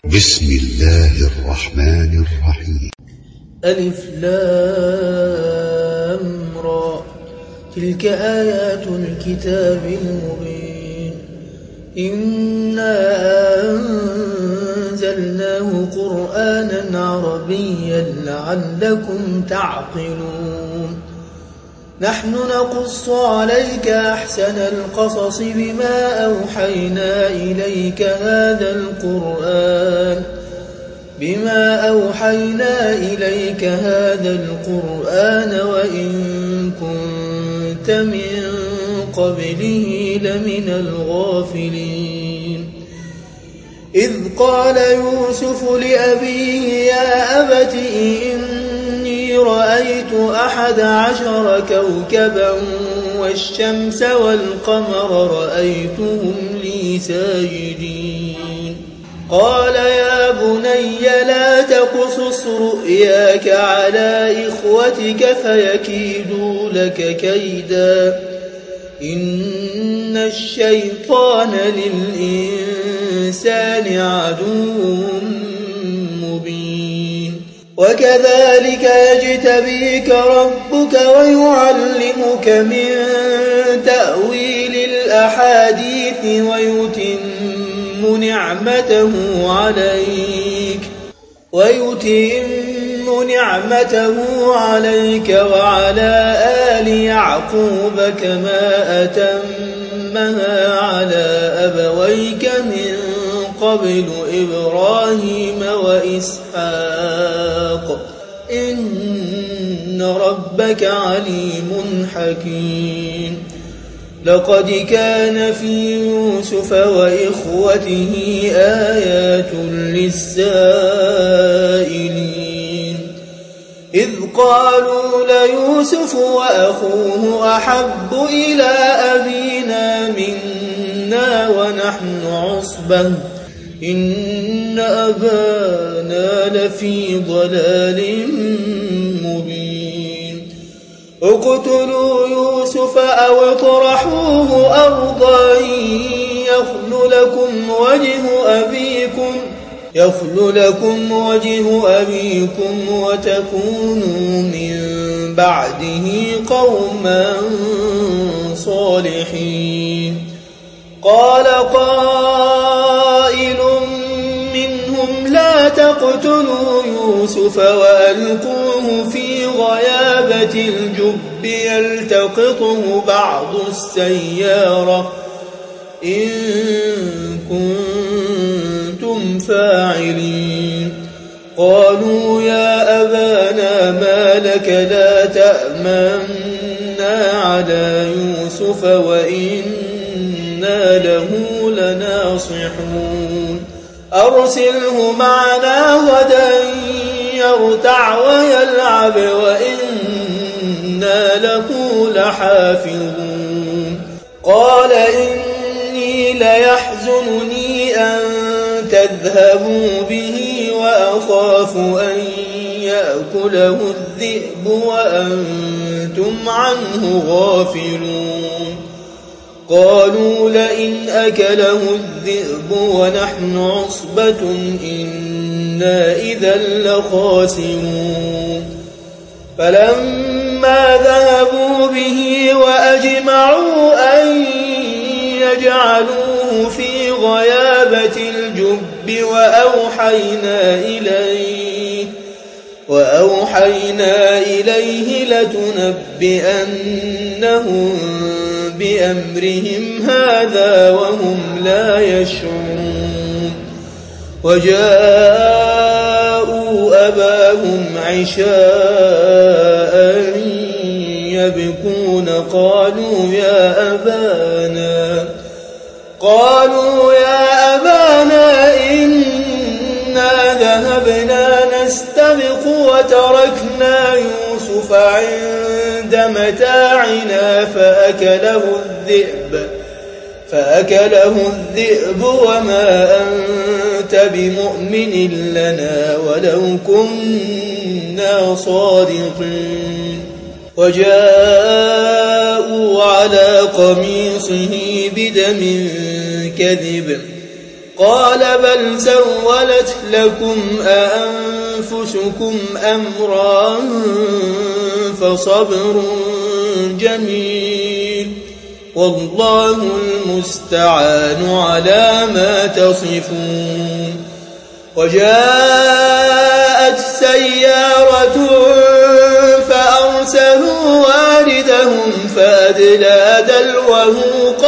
بسم الله الرحمن الرحيم. ألف لام را، تلك آيات الكتاب المبين. إنا أنزلناه قرآنا عربيا لعلكم تعقلون. نحن نقص عليك أحسن القصص بما أوحينا إليك هذا القرآن وإن كنت من قبله لمن الغافلين. إذ قال يوسف لأبيه يا أبت إني رأيت 11 كوكبا والشمس والقمر رأيتهم لي ساجدين. قال يا بني لا تقصص رؤياك على إخوتك فيكيدوا لك كيدا إن الشيطان للإنسان عدو مبين. وكذلك يجتبيك ربك ويعلمك من تأويل الأحاديث ويتم نعمته عليك وعلى آل يعقوب كما أتمها على أبويك من قبل إبراهيم وإسحاق إن ربك عليم حكيم. لقد كان في يوسف وإخوته آيات للسائلين. إذ قالوا ليوسف وأخوه أحب إلى أبينا منا ونحن عصبة إن أبانا لفي ضلال مبين. اقتلوا يوسف أو اطرحوه أرضا يخل لكم وجه أبيكم وتكونوا من بعده قوما صالحين. قال قائل منهم لا تقتلوا يوسف وألقوه في غيابة الجب يلتقطه بعض السيارة إن كنتم فاعلين. قالوا يا أبانا ما لك لا تأمنا على يوسف وإنا له لناصحون. أرسله معنا غدا يرتع ويلعب وإنا له لحافظون. قال إني ليحزنني أن تذهبوا به وأخاف أن يأكله الذئب وأنتم عنه غافلون. قالوا لئن أكله الذئب ونحن عصبة إنا إذا لخاسرون. فلما ذهبوا به وأجمعوا أن يجعلوه في غيابة الجب وأوحينا إليه لتنبئنهم بأمرهم هذا وهم لا يشعرون. وجاءوا أباهم عشاء يبكون. قالوا يا أبانا إنا ذهبنا نستبق وتركنا يوسف عند متاعنا فأكله الذئب وما أنت بمؤمن لنا ولو كنا صادقين. وجاءوا على قميصه بدم كذب قال بل سولت لكم أنفسكم أمرا فصبر جميل والله المستعان على ما تصفون. وجاءت سيارة فأرسلوا واردهم فأدلى دلوه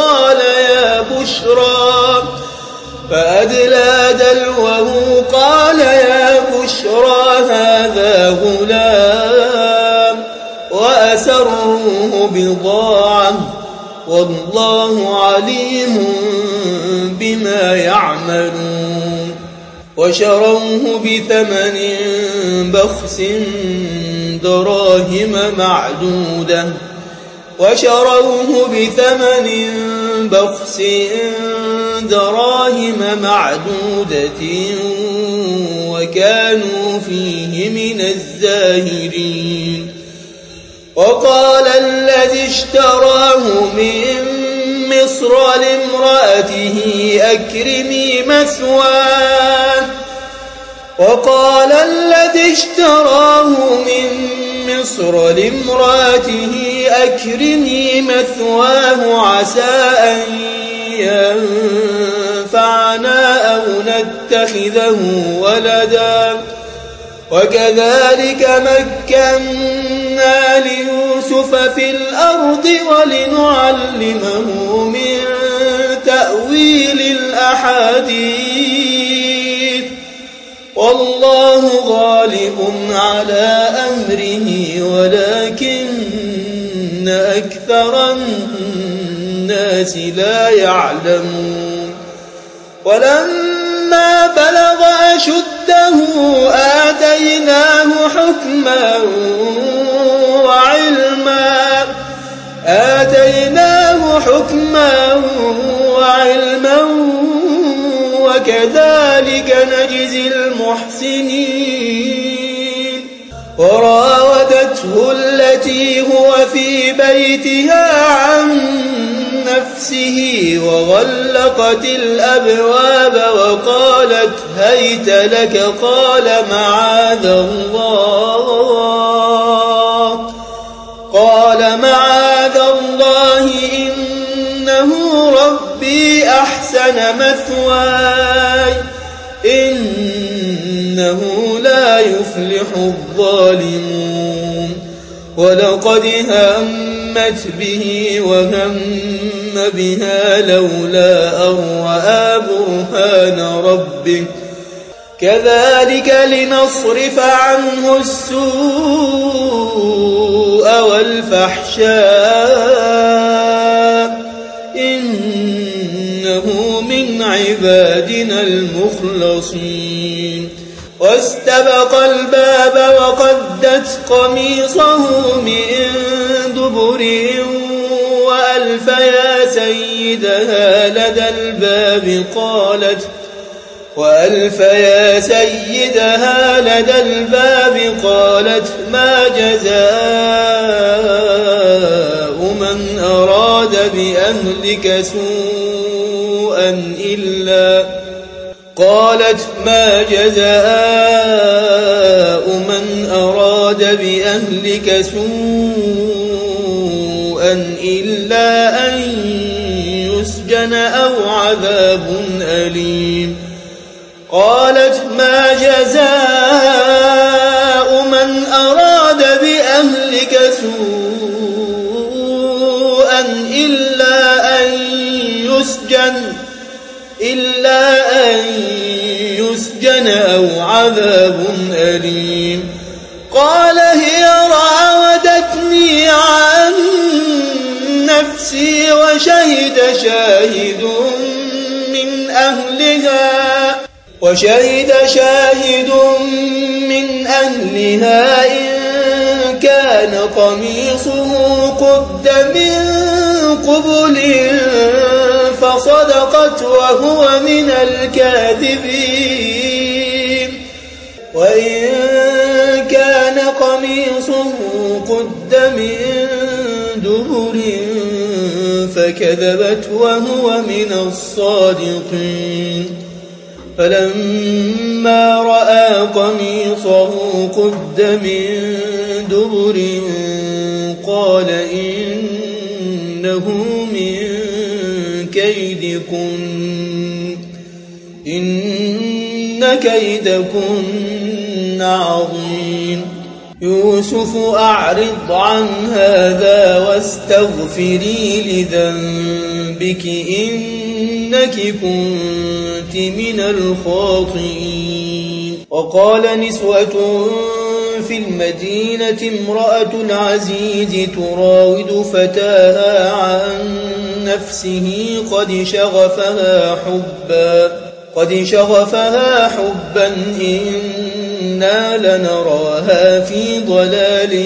قال يا بشرى هذا غلام وأسروه بضاعة والله عليم بما يعملون. وشروه بثمن بخس دراهم معدودة وكانوا فيه من الزاهدين. وقال الذي اشتراه من مصر لامرأته أكرمي مثواه عسى أن ينفعنا أو نتخذه ولدا. وكذلك مكنا ليوسف في الأرض ولنعلمه من تأويل الأحاديث والله غالب على أمره ولكن أكثر الناس لا يعلمون. ولما بلغ أشده آتيناه حكما وعلما وكذلك نجزي المحسنين. وراودته التي هو في بيتها عن نفسه وغلقت الأبواب وقالت هيت لك قال معاذ الله إنه ربي أحسن مثواي إنه لا يفلح الظالمون. ولقد همت به وهم بها لولا أن رأى برهان ربه كذلك لنصرف عنه السوء والفحشاء إنه من عبادنا المخلصين. واستبق الباب وقدت قميصه من دبر وألف يا سيدها لدى الباب قالت ما جزاء من أراد بأهلك سوءا إلا أن يسجن أو عذاب أليم. قالت ما جزاء من أراد بأهلك سوءا إلا أن يسجن أو عذاب أليم. قال هي راودتني عن نفسي وشهد شاهد من أهلها إن كان قميصه قد من قبل فصدقت وهو من الكاذبين وإن كان قميصه قد من دبر فكذبت وهو من الصادقين. فلما رأى قميصه قد من دبر قال إنه من كيدكن إن كيدكن عظيم يوسف أعرض عن هذا واستغفري لذنبك إنك كنت من الخاطئين. وقال نسوة في المدينة امرأة العزيز تراود فتاها عن نفسه قد شغفها حبا إنا لنراها في ضلال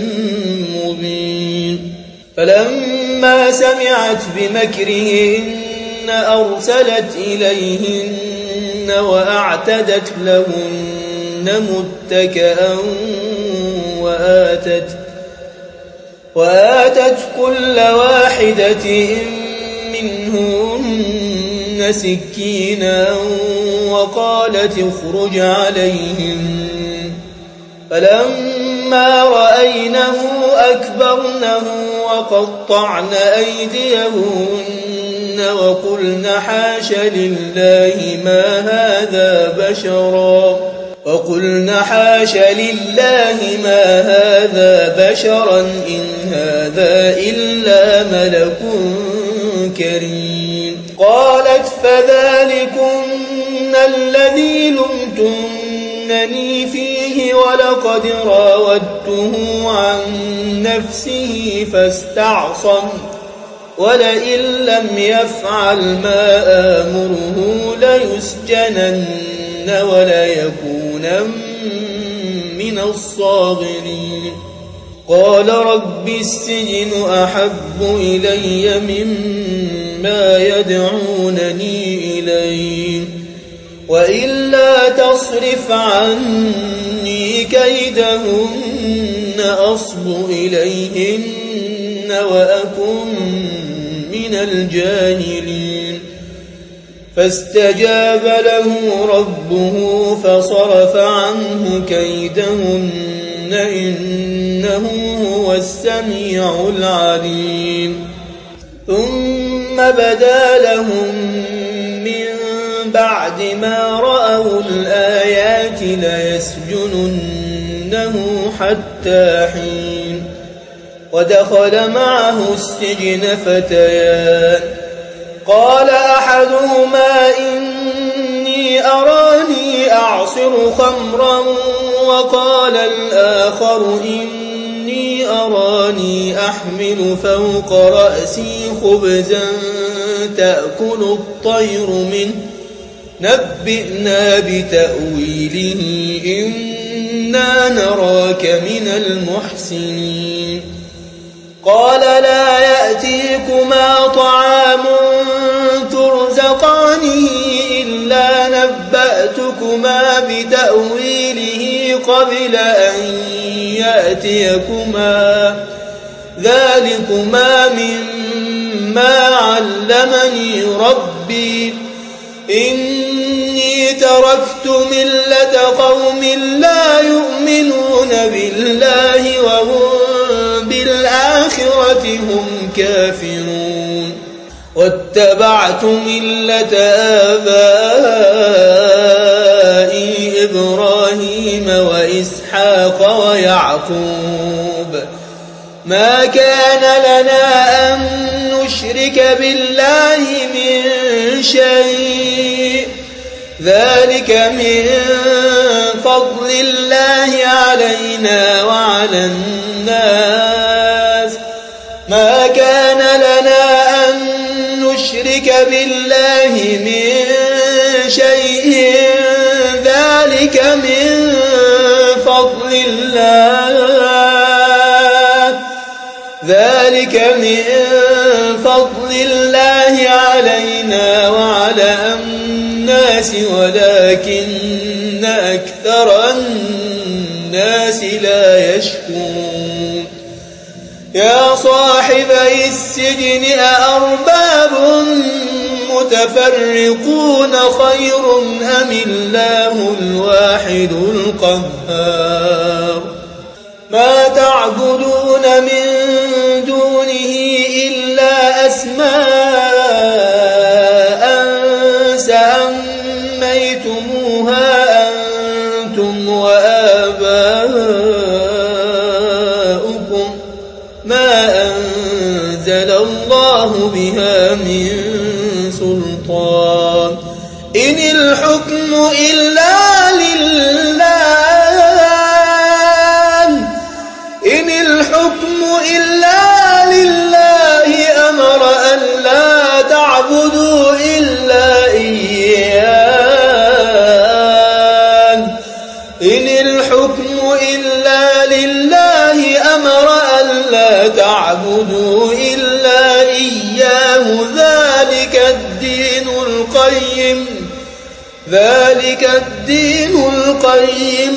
مبين. فلما سمعت بمكرهن أرسلت إليهن وأعتدت لهن متكئا وآتت كل واحدة منهن سكينا وقالت اخرج عليهم. فلما رأينه أكبرنه وقطعن أيديهن وقلن حاش لله ما هذا بشرا إن هذا إلا ملك كريم. قالت فذلكن الذي لمتنني فيه ولقد راودته عن نفسه فاستعصم ولئن لم يفعل ما آمره ليسجنن وليكونن من الصاغرين. قال رب السجن أحب إلي مما يدعونني إليه وإلا تصرف عني كيدهن أصب إليهن وأكن من الجاهلين. فاستجاب له ربه فصرف عنه كيدهن إنه هو السميع العليم. ثم بدا لهم من بعد ما رأوا الآيات ليسجننه حتى حين. ودخل معه السجن فتيان قال أحدهما إني أراني أعصر خمرا وقال الآخر إني أراني أحمل فوق رأسي خبزا تأكل الطير منه نبئنا بتأويله إنا نراك من المحسنين. قال لا يأتيكما طعام ترزقانه إلا نبأتكما بتأويله قبل أن يأتيكما ذلكما مما علمني ربي إني تركت ملة قوم لا يؤمنون بالله وهم بالآخرة هم كافرون واتبعت ملة آبائي إبراهيم وإسحاق ويعقوب ما كان لنا أن نشرك بالله من شيء ذلك من فضل الله علينا وعلى الناس ما كان لنا أن نشرك بالله من شيء ذلك من فضل الله علينا وعلى الناس ولكن أكثر الناس لا يشكرون. يا صاحبي السجن أأرباب المتفرقون خير أم الله الواحد القهار ما تعبدون من دونه إلا أسماء سميتموها أنتم وآباؤكم ما أنزل الله بها من سلطان إن الحكم إلا لله أمر أن لا تعبدوا إلا إياه إن الحكم إلا لله أمر أن لا تعبدوا إلا إياه ذلك الدين القيم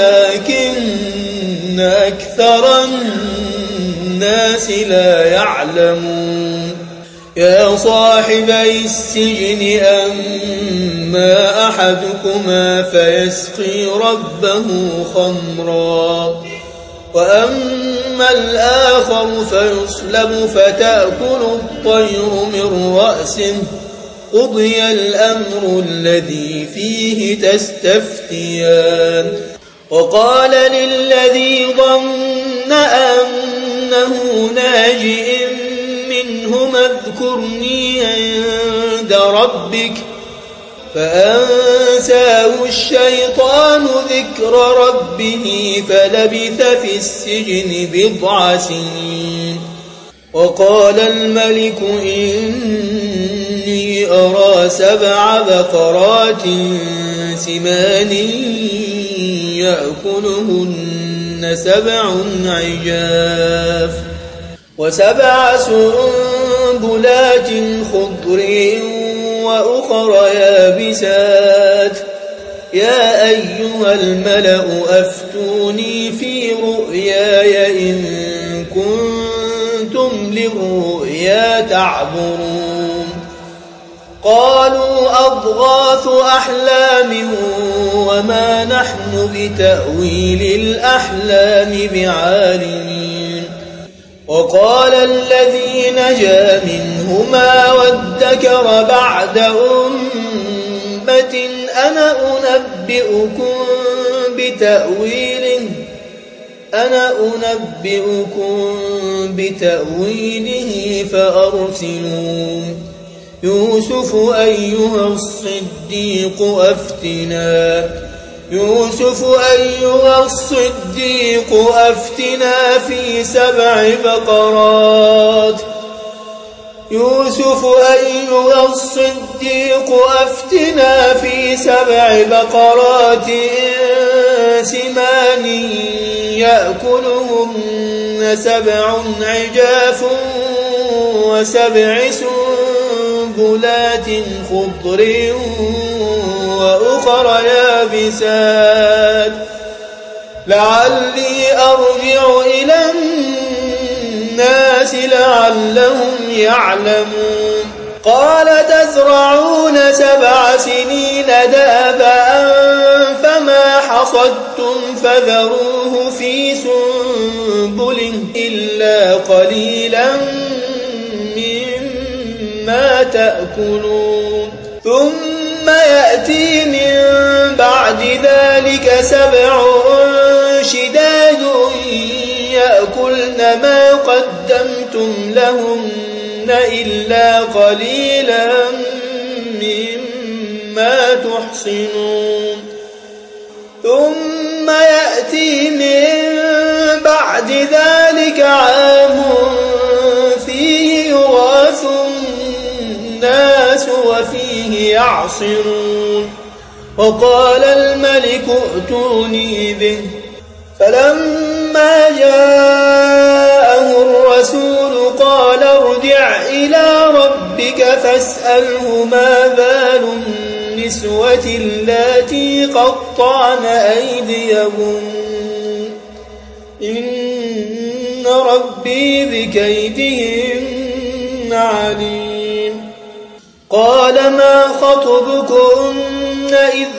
ولكن أكثر الناس لا يعلمون يا صاحبي السجن أما أحدكما فيسقي ربه خمرا وأما الآخر فيصلب فتأكل الطير من رأسه قضي الأمر الذي فيه تستفتيان وقال للذي ظن أنه ناج منهما اذكرني عند ربك فأنساه الشيطان ذكر ربه فلبث في السجن بضع سنين وقال الملك إني أرى 7 بقرات سمان يأكلهن 7 عجاف و7 سنبلات خضر وأخر يابسات يا أيها الملأ أفتوني في رؤياي إن كنتم للرؤيا تعبرون قالوا أضغاث أحلام وما نحن بتأويل الأحلام بعالمين وقال الذي نجا منهما وادكر بعد أمة أنا أنبئكم بتأويله فأرسلون يوسف أيها الصديق أفتنا في 7 بقرات سمان يأكلهن 7 عجاف و7 سنبلات خضر وأخر يابسات لعلي أرجع إلى الناس لعلهم يعلمون قال تزرعون 7 سنين دابا فما حصدتم فذروه في سنبله إلا قليلا مما تأكلون ثم يأتي من بعد ذلك 7 شداد يأكلن ما قدمتم لهن إلا قليلا مما تحصنون ثم يأتي من بعد ذلك عام فيه يغاث الناس وفيه يعصرون وقال الملك ائتوني به فلما جاءه الرسول قال ارجع إلى ربك فاسأله ما بال النسوة اللاتي قطعن أيديهن إن ربي بكيدهن عليم قال ما خطبكن إذ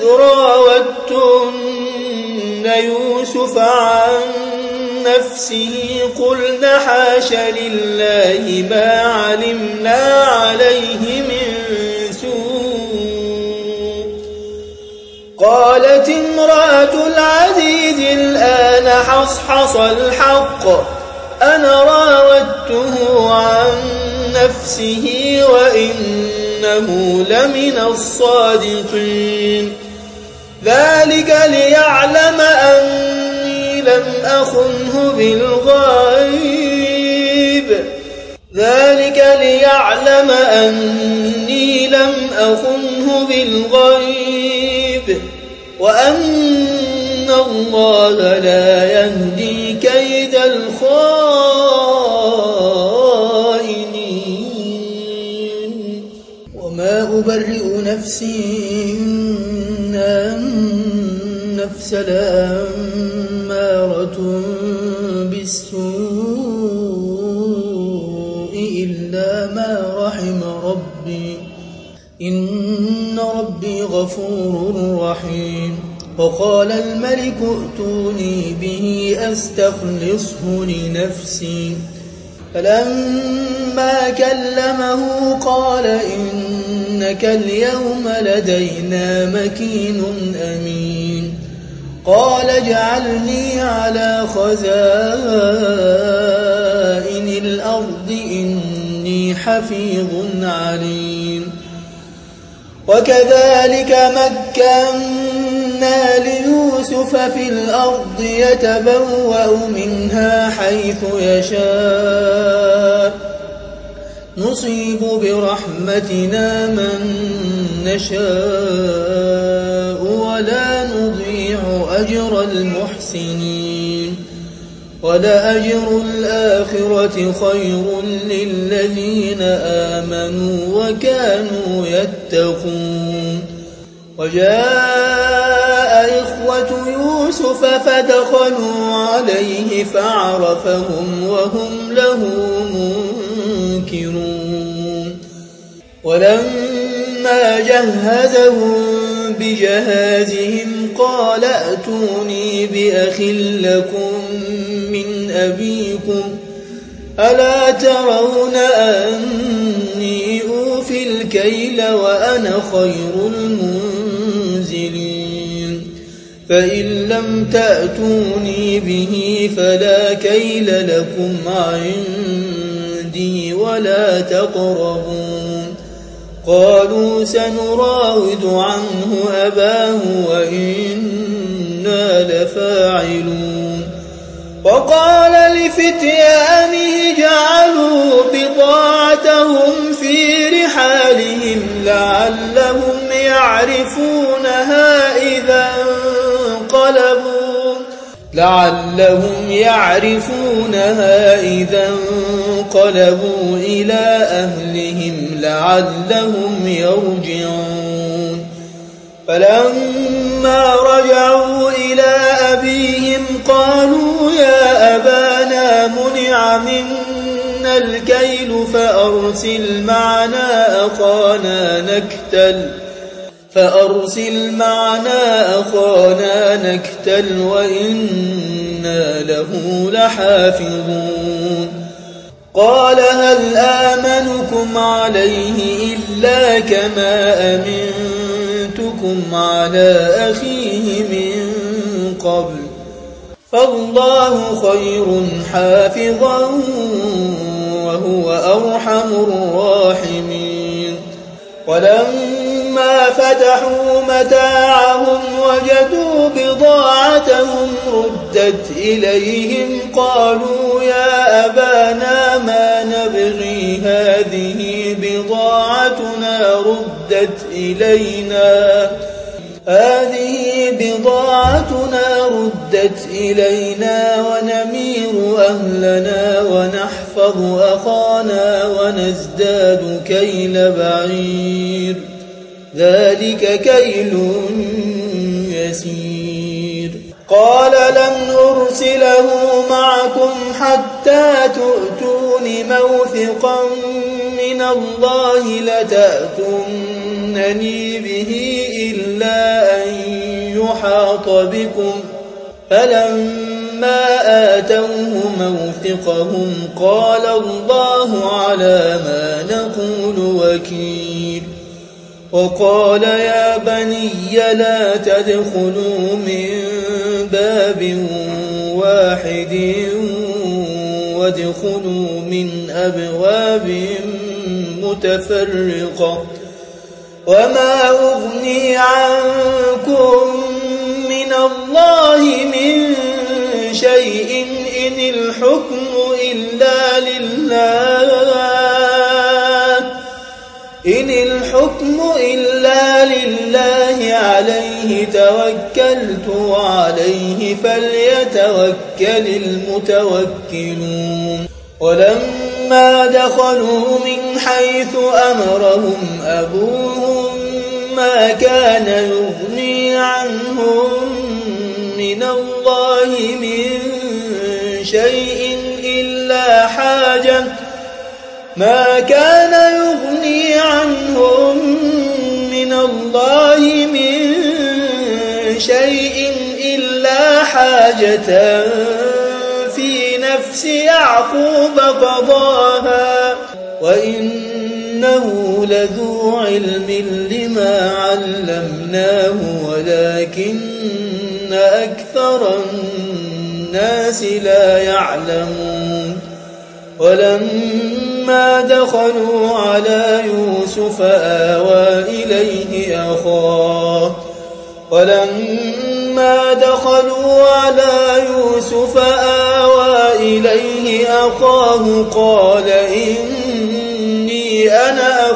راوتن يوسف عن نفسه قلن حاش لله ما علمنا عليه من سوء قالت امرأة العزيز الآن حصحص الحق أنا راودته عن نفسه وإنه لمن الصادقين ذلك ليعلم أني لم أخنه بالغيب وأن الله لا يهدي كيد الخائنين وما أبرئ نفسي إن النفس لأمارة بالسوء إلا ما رحم ربي إن ربي غفور رحيم وقال الملك ائتوني به أستخلصه لنفسي فلما كلمه قال إنك اليوم لدينا مكين أمين قال اجعلني على خزائن الأرض إني حفيظ عليم وكذلك مكنا ليوسف في الأرض يتبوأ منها حيث يشاء نصيب برحمتنا من نشاء ولا نضيع أجر المحسنين ولأجر الآخرة خير للذين آمنوا وكانوا يتقون وجاء إخوة يوسف فدخلوا عليه فعرفهم وهم له منكرون ولما جهزهم بجهازهم قال ائتوني بأخ لكم من أبيكم ألا ترون أني أوفي الكيل وأنا خير المنزلين فإن لم تأتوني به فلا كيل لكم عندي ولا تقربون قالوا سنراود عنه أباه وإنا لفاعلون وقال لفتيانه جعلوا بضاعتهم في رحالهم لعلهم يعرفونها إذا انقلبوا إلى أهلهم لعلهم يرجعون فلما رجعوا إلى أبيهم قالوا يا أبانا منع منا الكيل فأرسل معنا أخانا نكتل وإنا له لحافظون قال هل آمنكم عليه إلا كما أمنتكم على أخيه من قبل فالله خير حافظا وهو أرحم الراحمين ولما فتحوا متاعهم وجدوا بضاعتهم ردت إليهم قالوا يا أبانا ما نبغي هذه بضاعتنا ردت إلينا ونمير أهلنا ونحفظ أخانا ونزداد كيل بعير ذلك كيل يسير قال لن أرسله معكم حتى تؤتون موثقا من الله لتأتونني به إلا أن يحاط بكم فلما آتوه موثقهم قال الله على ما نقول وكيل وقال يا بني لا تدخلوا من باب واحد وادخلوا من أبواب متفرقة وما أغني عنكم من الله من شيء إن الحكم إلا لله عليه توكلت وعليه فليتوكل المتوكلون ولما دخلوا من حيث أمرهم أبوهم ما كان يغني عنهم من الله من شيء إلا حاجة في نفس يعقوب قضاها وإنه لذو علم لما علمناه ولكن أكثر الناس لا يعلمون ولما دخلوا على يوسف آوى إليه أخاه قال إني أنا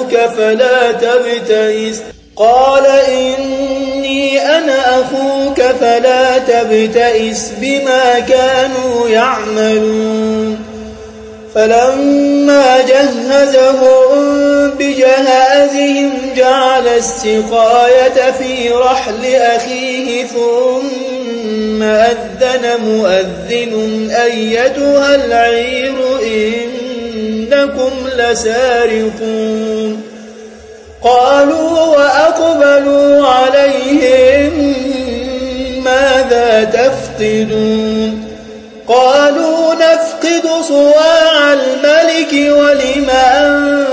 أخوك فلا تبتئس بما كانوا يعملون فلما جهزهم بجهازهم جعل السقاية في رحل أخيه ثم أذن مؤذن أيتها العير إنكم لسارقون قالوا وأقبلوا عليهم ماذا تفقدون قالوا نفقد صواع الملك ولمن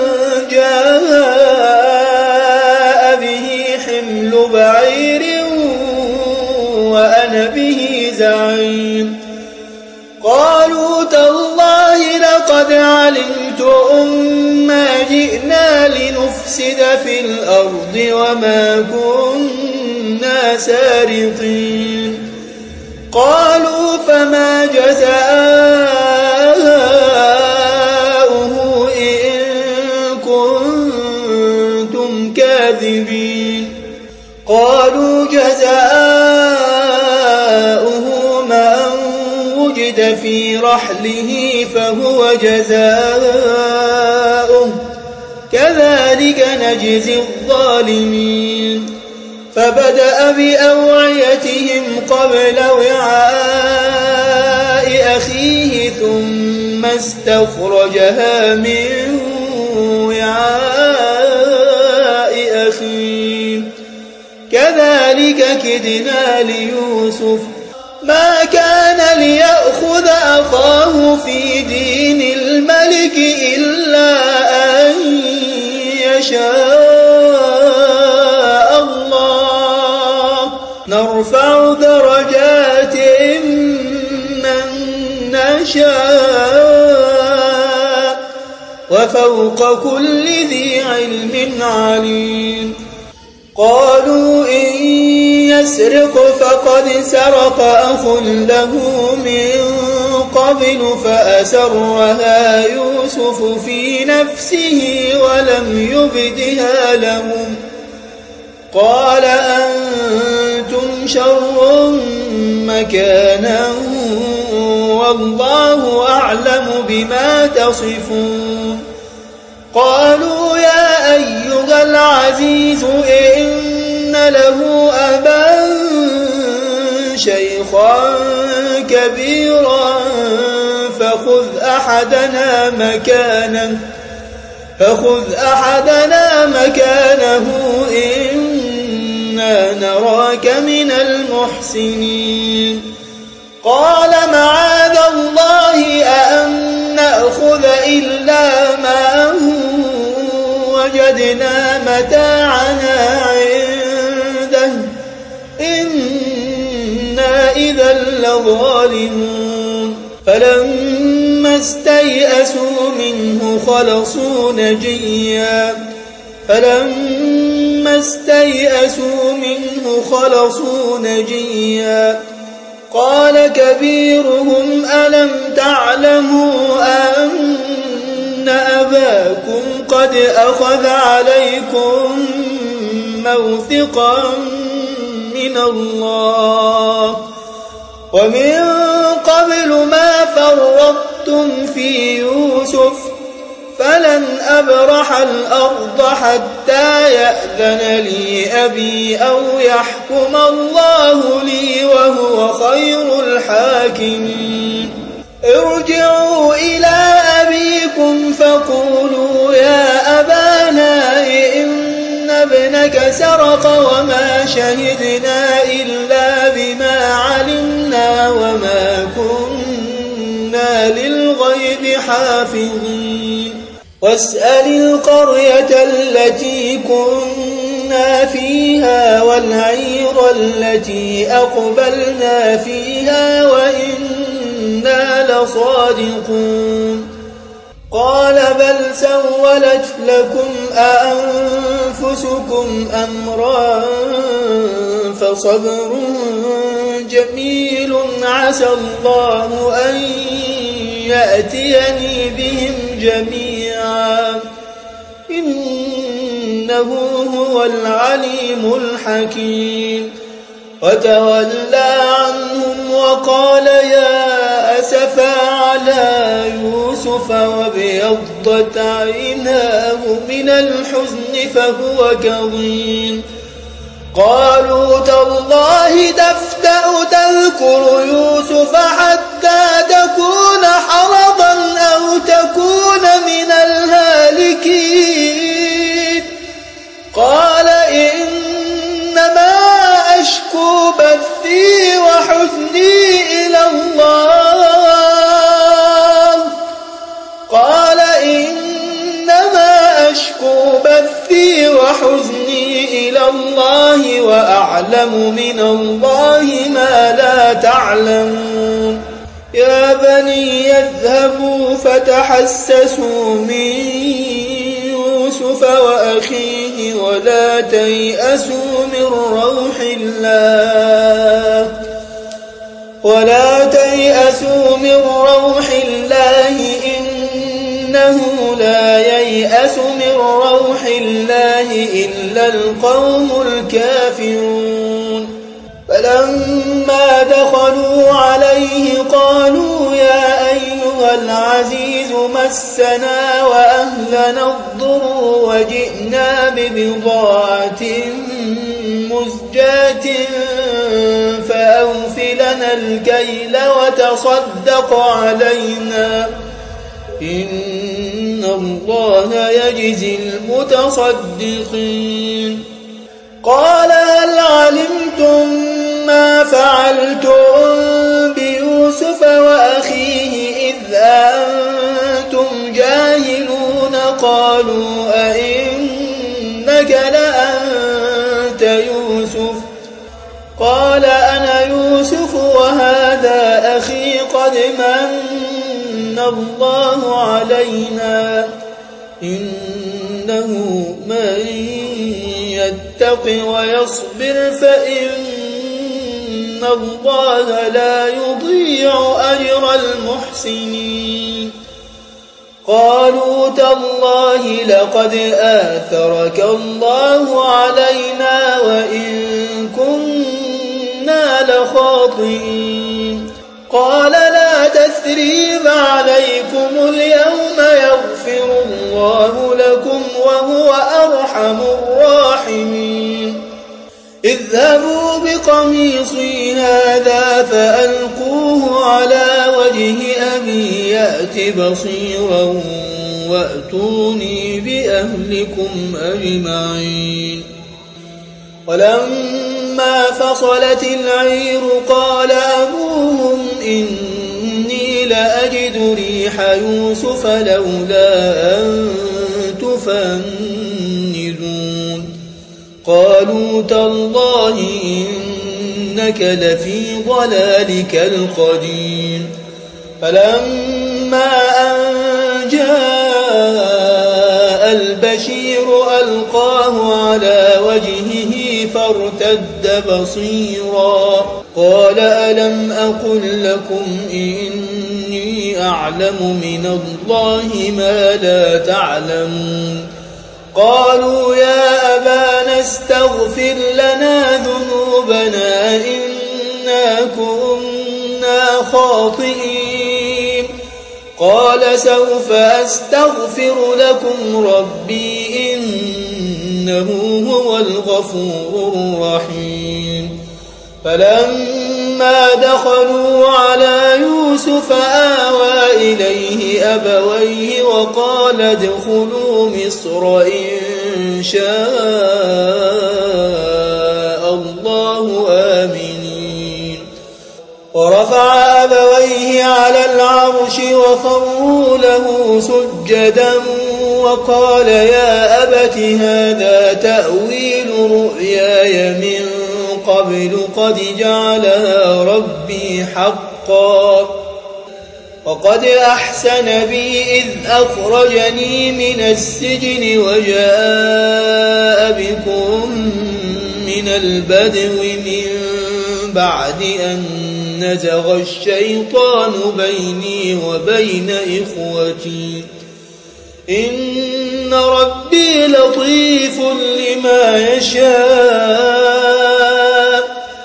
جاء به حمل بعير وأنا به زعيم قالوا تالله لقد علمتم ما جئنا لنفسد في الأرض وما كنا سارقين قالوا فما جزاؤه إن كنتم كاذبين قالوا جزاؤه من وجد في رحله فهو جزاؤه كذلك نجزي الظالمين فبدأ بأوعيتهم قبل وعاء أخيه ثم استخرجها من وعاء أخيه كذلك كدنا ليوسف ما كان ليأخذ أخاه في دين الملك إلا أن يشاء الله نرفع درجات من نشاء وفوق كل ذي علم عليم قالوا إن يسرق فقد سرق أخ له من قبل فأسرها يوسف في نفسه ولم يبدها لهم قال أنتم شر مكانا والله أعلم بما تصفون قالوا يا أيها العزيز إن له أبا شيخا كبيرا فخذ أحدنا مكانه إنا نراك من المحسنين قال معاذ الله أن نأخذ إلا ما وجدنا متاعنا عنده إنا إذا لظالمون فلما استيئسوا منه خلصوا نجيا قال كبيرهم ألم تعلموا أن أباكم قد أخذ عليكم موثقا من الله ومن قبل ما فرطتم في يوسف فلن أبرح الأرض حتى يأذن لي أبي أو يحكم الله لي وهو خير الحاكمين ارجعوا إلى أبيكم فقولوا يا أبانا إن ابنك سرق وما شهدنا إلا بما علمنا وما كنا للغيب حافظين واسأل القرية التي كنا فيها والعير التي أقبلنا فيها وإنا لصادقون قال بل سولت لكم أنفسكم أمرا فصبر جميل عسى الله أن يأتيني بهم جميعا إنه هو العليم الحكيم وتولى عنهم وقال يا أسفا على يوسف وابيضت عيناه من الحزن فهو كظيم قالوا تالله تفتأ تذكر يوسف حتى تكون حرضا أو تكون من الهالكين قال إنما أشكو بثي وحزني إلى الله وأعلم من الله ما لا تعلمون يا بني يذهبوا فتحسسوا من يوسف وأخيه ولا تيأسوا من روح الله إنه لا ييأس من روح الله إلا القوم الكافرون فلما دخلوا عليه قالوا يا أيها العزيز مسنا وأهلنا الضر وجئنا ببضاعة مزجاة فأوف لنا الكيل وتصدق علينا إن الله يجزي المتصدقين قال هل علمتم ما فعلتم بيوسف وأخيه إذ أنتم جاهلون قالوا أئنك لأنت يوسف قال أنا يوسف وهذا أخي قد من الله علينا إنه من يتق ويصبر فإن الله لا يضيع أجر المحسنين قالوا تالله لقد آثرك الله علينا وإن كنا لخاطئين قال لا تثريب عليكم اليوم يغفر الله لكم وهو أرحم الراحمين اذهبوا بقميصي هذا هذا فألقوه على وجه أبي يأت بصيرا وأتوني بأهلكم أجمعين. ولما فصلت العير قال أبوهم إني لأجد ريح يوسف لولا أن تفندون. قالوا تالله إنك لفي ضلالك القديم. فلما أن جاء البشير ألقاه على وجهه فارتد بصيرا قال ألم أقل لكم إني أعلم من الله ما لا تعلمون. قالوا يا أبانا استغفر لنا ذنوبنا إنا كنا خاطئين. قال سوف أستغفر لكم ربي إنه هو الغفور الرحيم. فلما دخلوا على يوسف آوى إليه أبويه وقال ادخلوا مصر إن شاء الله آمنين. ورفع أبويه على العرش وخروا له سجدا وقال يا أبت هذا تأويل رؤياي من قبل قد جعلها ربي حقا وقد أحسن بي إذ أخرجني من السجن وجاء بكم من البدو من بعد أن نزغ الشيطان بيني وبين إخوتي إن ربي لطيف لما يشاء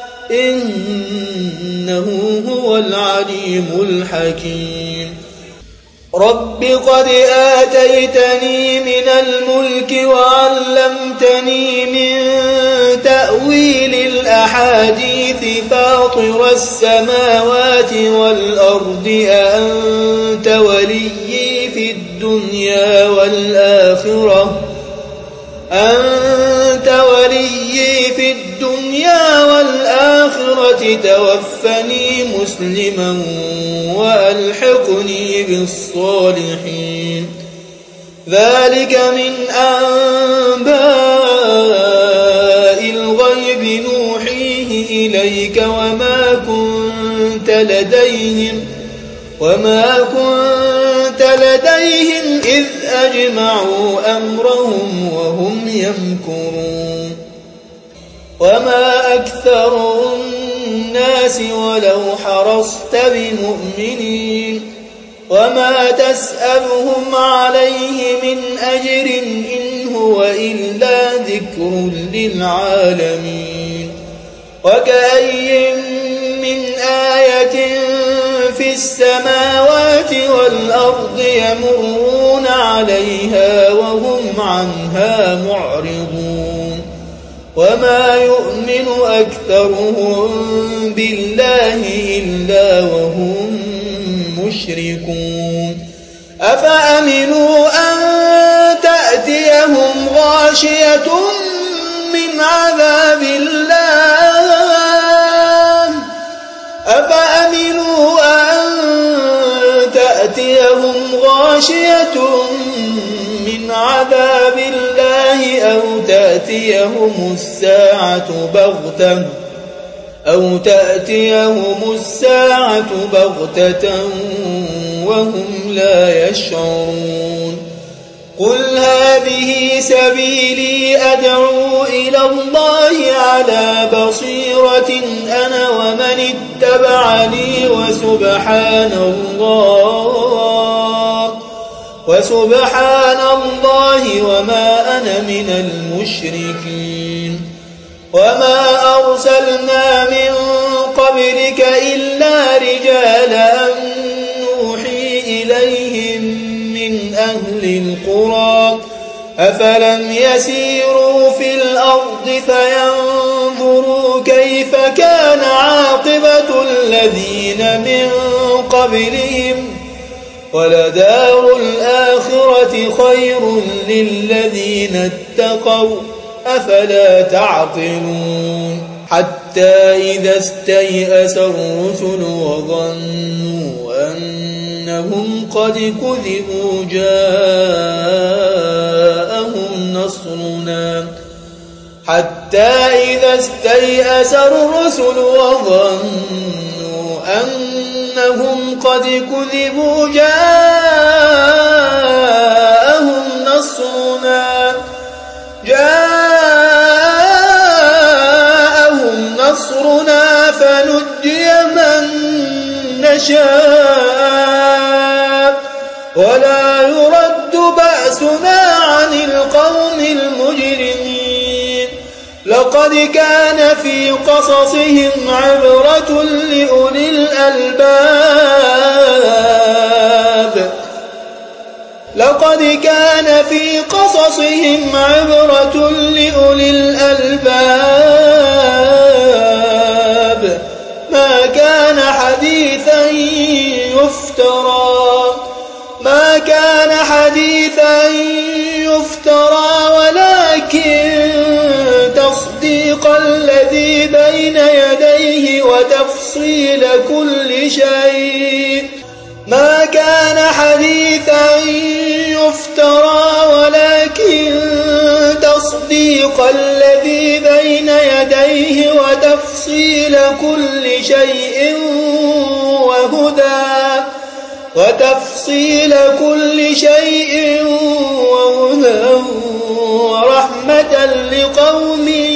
إنه هو العليم الحكيم. رب قد آتيتني من الملك وعلمتني من تأويل الأحاديث فاطر السماوات والأرض أنت وليي في الدنيا والآخرة توفني مسلما وألحقني بالصالحين. ذلك من أنباء الغيب نوحيه إليك وما كنت لديهم إذ أجمعوا أمرهم وهم يمكرون. وما أكثر الناس ولو حرصت بمؤمنين وما تسألهم عليه من أجر إن هو إلا ذكر للعالمين. وكأي من آية في السماوات والأرض يمرون عليها وهم عنها معرضون. وما يؤمن أكثرهم بالله إلا وهم مشركون. أفأمنوا أن تأتيهم غاشية من عذاب الله أو تأتيهم الساعة بغتة وهم لا يشعرون. قل هذه سبيلي أدعو إلى الله على بصيرة أنا ومن اتبعني وسبحان الله وما أنا من المشركين. وما أرسلنا من قبلك إلا رجالا نوحي إليهم من أهل القرى أفلم يسيروا في الأرض فينظروا كيف كان عاقبة قبلهم ولدار الآخرة خير للذين اتقوا أفلا تعقلون حتى إذا استيأس الرسل وظنوا أنهم قد كذبوا جاءهم نصرنا أنهم قد كذبوا جاءهم نصرنا فنجي من نشاء ولا يرد بأسنا عن القوم المجرمين لقد كان في قصصهم عبرة لأولي الألباب ما كان حديثا يفترى ولكن تصديق الذي بين يديه وتفصيل كل شيء وتفصيل كل شيء وهدى ورحمة لقوم